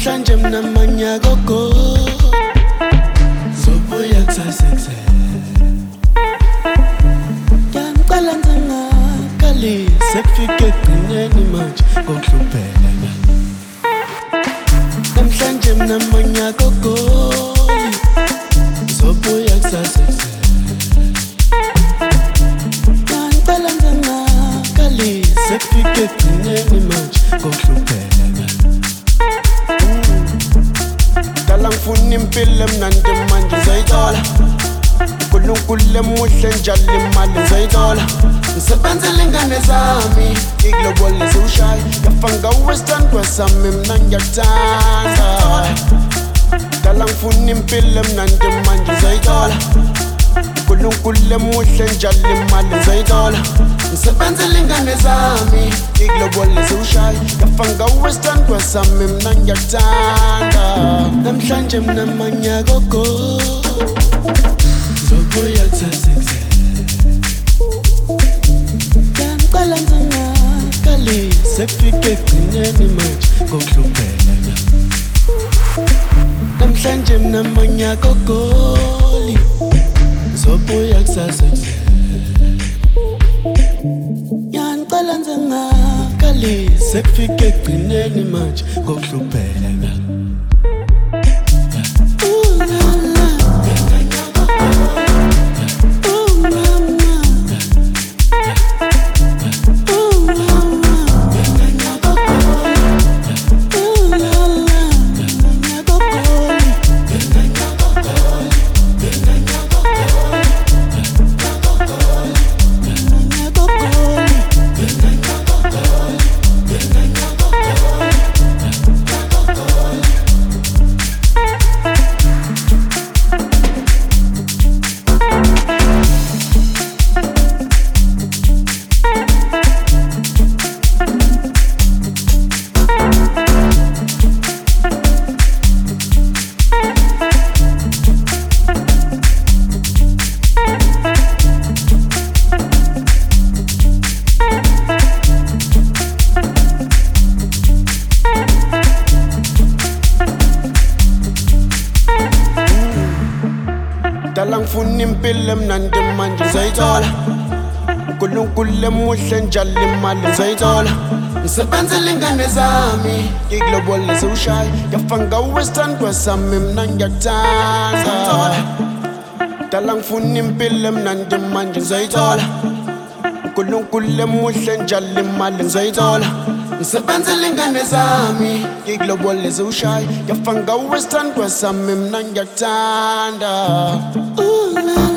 namhlanje mnamanya gogo zobuya kusasekse yangiqala ngingakali sekufike egcineni manje ngokuhlupheka namhlanje mnamanya gogo zobuya kusasekse yangiqala ngingakali sekufike egcineni manje ngokuhlupheka ngifuna impilo emnandi manje ngizayithola uNkulunkulu emuhle njalo imali ngizayithola ngisebenzele ingane zami iglobal ziwushaye yafanga uwestern kwesami mina ngiyakuthanda ngala ngifuna impilo emnandi manje ngizayithola uNkulunkulu emuhle njalo imali ngizayithola ngisebenzele ingane zami iglobal ziwushaye yafanga uwestern kwesami mina ngiyakuthanda namhlanje mnamanya gogo zobuya kusasekse yangiqala ngingakali sekufike egcineni manje ngokuhlupheka namhlanje mnamanya gogo zobuya kusasekse yangiqala ngingakali sekufike egcineni manje ngokuhlupheka ngifuna impilo emnandi manje ngizayithola uNkulunkulu emuhle njalo imali ngizayithola ngisebenzele ingane zami iglobal ziwushaye yafanga uwestern kwesami mina ngiyakuthanda ngala ngifuna impilo emnandi manje ngizayithola uNkulunkulu emuhle njalo imali ngizayithola ngisebenzele ingane zami iglobal ziwushaye yafanga uwestern kwesami mina ngiyakuthanda